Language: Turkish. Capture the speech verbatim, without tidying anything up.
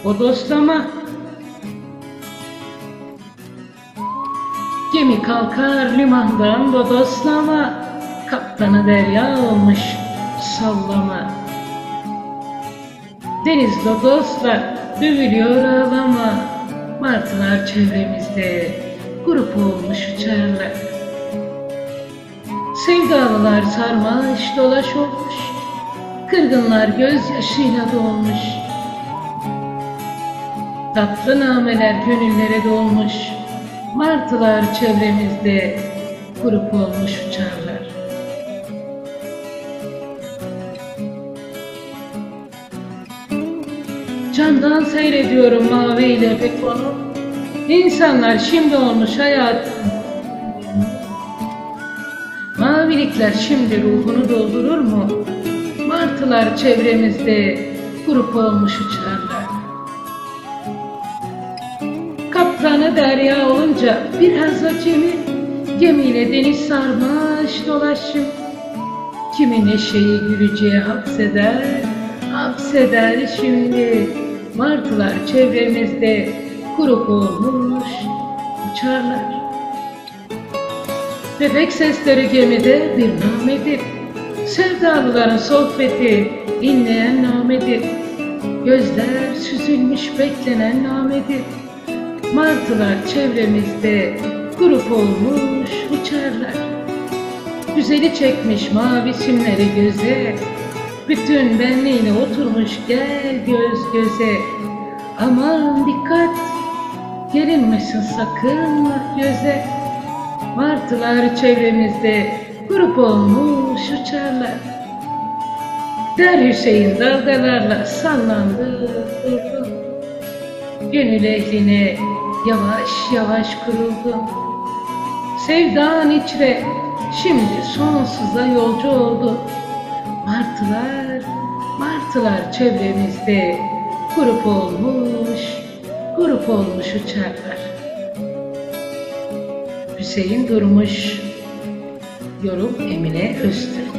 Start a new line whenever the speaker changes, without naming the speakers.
bodoslama. Gemi kalkar limandan bodoslama, kaptanı derya olmuş sallama. Deniz lodosla dövülüyor ağlama, martılar çevremizde grup olmuş uçarlar. Sevdalılar sarmaş dolaş olmuş, kırgınlar gözyaşıyla dolmuş. Tatlı nameler gönüllere dolmuş, martılar çevremizde grup olmuş uçarlar. Camdan seyrediyorum maviyle betonu, İnsanlar şimdi olmuş hayatım. Mavilikler şimdi ruhunu doldurur mu? Martılar çevremizde grup olmuş uçarlar. Kaptanı derya olunca biraz acemi, gemiyle deniz sarmaş dolaşım. Kimi neşeyi güleceğe hapseder, hapseder şimdi. Martılar çevremizde grup olmuş uçarlar. Bebek sesleri gemide bir namedir, sevdalıların sohbeti inleyen namedir. Gözler süzülmüş beklenen namedir, martılar çevremizde grup olmuş uçarlar. Güzeli çekmiş mavi simleri göze, bütün benliğine oturmuş gel göz göze. Aman dikkat, gelinmesin sakın göze. Martılar çevremizde grup olmuş uçarlar. Der Hüseyin dalgalarla sallandı durdu. Gönül ehline yavaş yavaş kuruldu. Sevdan içre şimdi sonsuza yolcu oldu. Martılar, martılar çevremizde grup olmuş, grup olmuş uçarlar. Hüseyin Durmuş, yorum Emine Öztürk.